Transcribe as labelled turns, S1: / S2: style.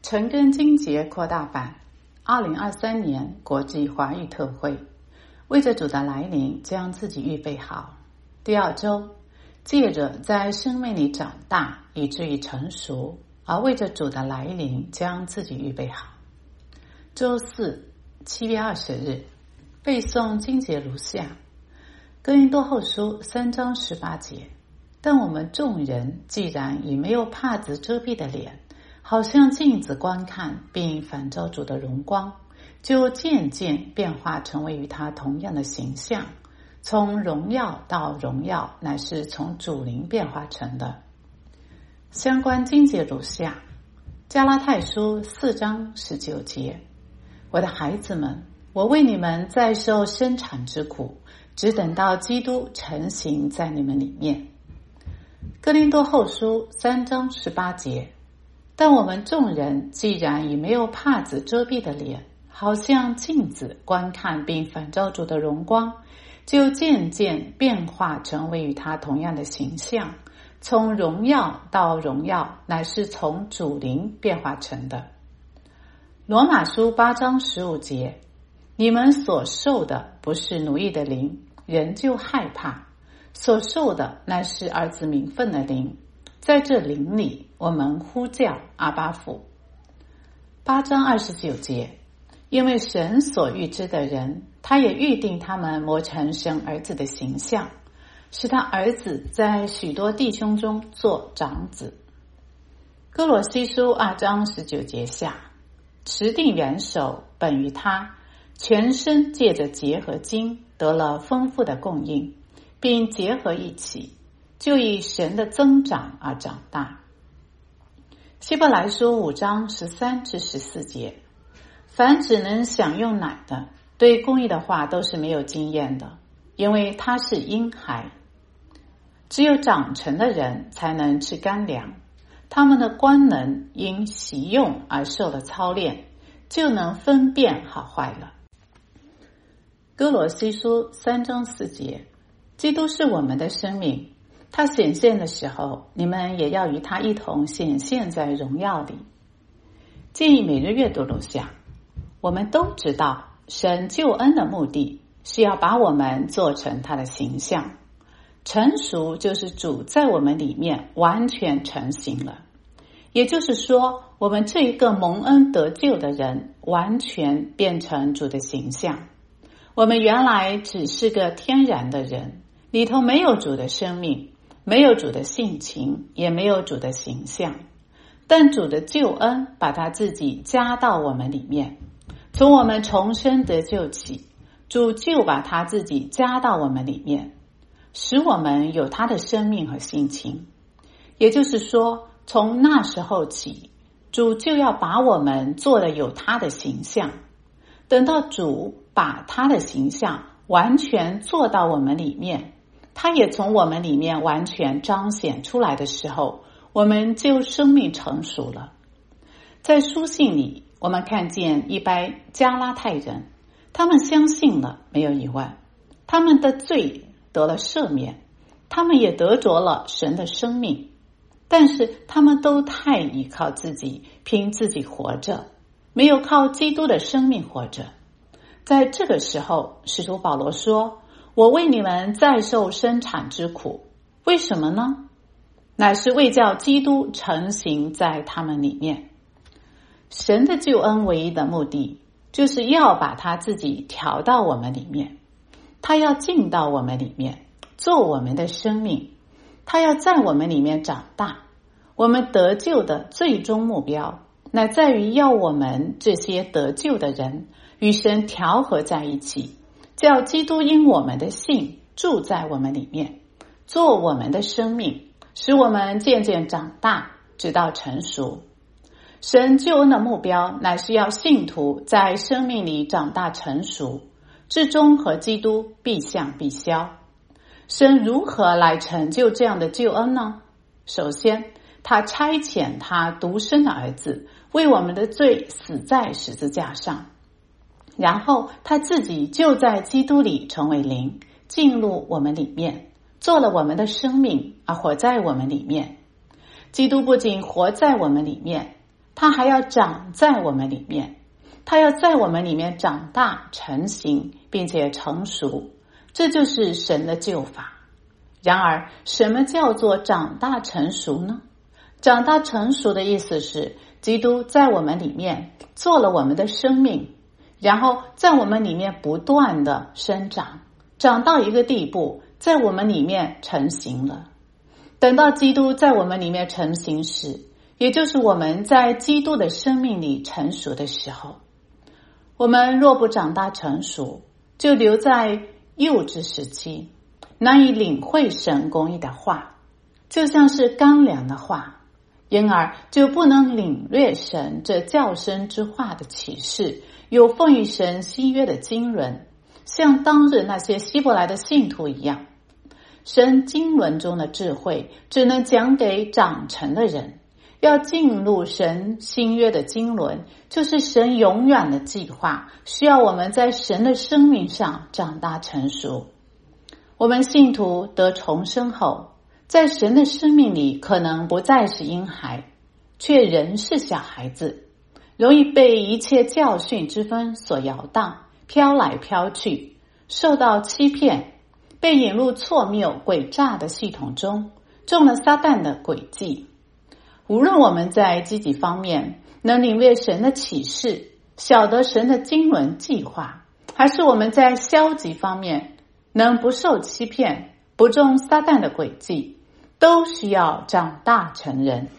S1: 陈根金节扩大版2023年国际华语特会，为着主的来临将自己预备好。第二周，借着在生命里长大以至于成熟，而为着主的来临将自己预备好。周四7月20日，背诵经节如下：哥林多后书3章18节，但我们众人既然以没有帕子遮蔽的脸，好像镜子观看，并反照主的荣光，就渐渐变化成为与他同样的形象，从荣耀到荣耀，乃是从主灵变化成的。相关经节如下：加拉太书4章19节，我的孩子们，我为你们再受生产之苦，只等到基督成形在你们里面。哥林多后书3章18节，但我们众人既然以没有帕子遮蔽的脸，好像镜子观看，并反照主的荣光，就渐渐变化成为与他同样的形象，从荣耀到荣耀，乃是从主灵变化成的。罗马书8章15节，你们所受的不是奴役的灵，人就害怕；所受的乃是儿子名分的灵，在这灵里，我们呼叫阿爸父。8章29节，因为神所预知的人，他也预定他们磨成神儿子的形象，使他儿子在许多弟兄中做长子。哥罗西书2章19节下，持定元首本于他，全身借着结和筋得了丰富的供应，并结合一起，就以神的增长而长大。希伯来书5章13至14节，凡只能享用奶的，对公义的话都是没有经验的，因为他是婴孩。只有长成的人才能吃干粮，他们的官能因习用而受了操练，就能分辨好坏了。哥罗西书3章4节，基督是我们的生命，他显现的时候，你们也要与他一同显现在荣耀里。建议每日阅读如下：我们都知道神救恩的目的是要把我们做成他的形象，成熟就是主在我们里面完全成型了，也就是说，我们这一个蒙恩得救的人完全变成主的形象。我们原来只是个天然的人，里头没有主的生命，没有主的性情，也没有主的形象，但主的救恩把他自己加到我们里面。从我们重生得救起，主就把他自己加到我们里面，使我们有他的生命和性情。也就是说，从那时候起，主就要把我们做得有他的形象。等到主把他的形象完全做到我们里面，他也从我们里面完全彰显出来的时候，我们就生命成熟了。在书信里，我们看见一般加拉太人，他们相信了，没有疑问，他们的罪得了赦免，他们也得着了神的生命，但是他们都太依靠自己，凭自己活着，没有靠基督的生命活着。在这个时候，使徒保罗说，我为你们再受生产之苦，为什么呢？乃是为叫基督成形在他们里面。神的救恩唯一的目的，就是要把他自己调到我们里面，他要进到我们里面，做我们的生命，他要在我们里面长大。我们得救的最终目标，乃在于要我们这些得救的人与神调和在一起，叫基督因我们的信住在我们里面，做我们的生命，使我们渐渐长大，直到成熟。神救恩的目标乃是要信徒在生命里长大成熟，至终和基督必相必消。神如何来成就这样的救恩呢？首先，他差遣他独生的儿子为我们的罪死在十字架上，然后他自己就在基督里成为灵，进入我们里面，做了我们的生命，而活在我们里面。基督不仅活在我们里面， 他还要长在我们里面，他要在我们里面长大成型，并且成熟，这就是神的救法。然而，什么叫做长大成熟呢？长大成熟的意思是，基督在我们里面做了我们的生命，然后在我们里面不断的生长，长到一个地步，在我们里面成型了。等到基督在我们里面成型时，也就是我们在基督的生命里成熟的时候。我们若不长大成熟，就留在幼稚时期，难以领会神公义的话，就像是干粮的话，因而就不能领略神这较深之话的启示，有奉于神新约的经纶，像当日那些希伯来的信徒一样。神经纶中的智慧只能讲给长成的人，要进入神新约的经纶，就是神永远的计划，需要我们在神的生命上长大成熟。我们信徒得重生后，在神的生命里可能不再是婴孩，却仍是小孩子，容易被一切教训之风所摇荡，飘来飘去，受到欺骗，被引入错谬诡诈的系统中，中了撒旦的诡计。无论我们在积极方面能领略神的启示，晓得神的经纶计划，还是我们在消极方面能不受欺骗，不中撒旦的诡计，都需要长大成人。